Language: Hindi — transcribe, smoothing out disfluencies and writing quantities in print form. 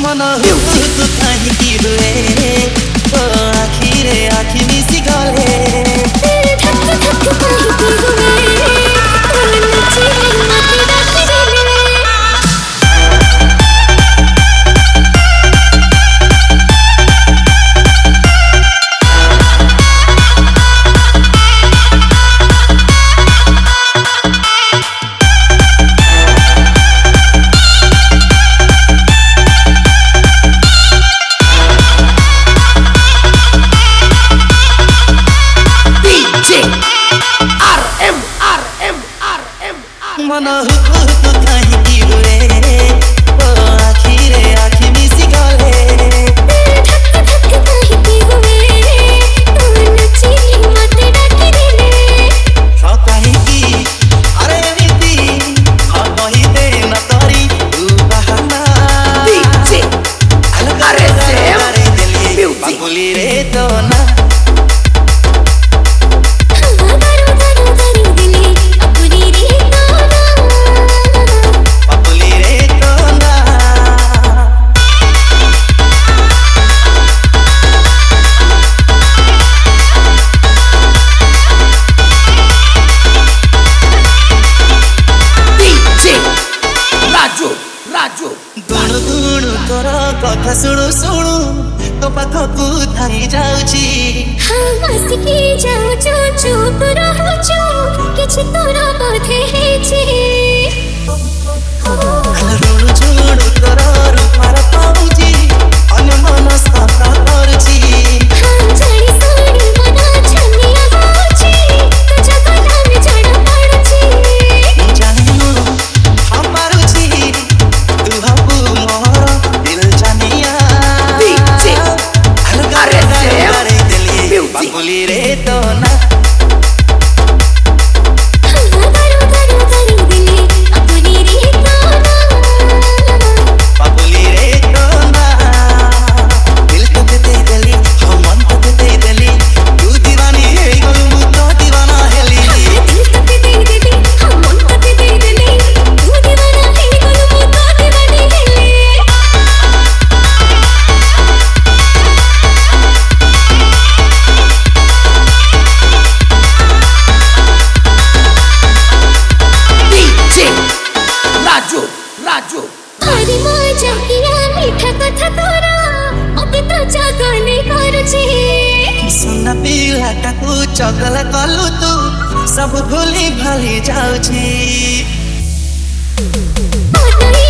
मन तू कहीं हुए तो आखिरे आखि मिसी गले धक धक कहीं हुए तो नची मत डाकरे मन तू कहीं हुए तो आखिरे आखि मिसी गले धक धक कहीं हुए तो नची मत डाकरे हाँ कहीं की अरे रीति हाँ कहीं दे न करी तू बहाना अरे से बाबुली रे तो ना गुणु गुणु तोर कथा शुणु शुणु तो पाखकू धाई जाउची हाँ बसिकी जाऊचु चुप रहुचु किछि तोर बोधे हेछि रुणु झुणु तोर रूपार पाउची अन्य मन सता करची हाँ जानी सुनी मना छनिया होछि तो जगला में जड़ पड़छि जानिनु हम मारुची तू हबू मोर दिल जानिया अरे से दिली बाबुली रे तो ना अरे मजा किया मीठा कथा तोरा अति तो जगले करछि सुना पिला टाकू चगला कलु तू सब भूली भाली जाउची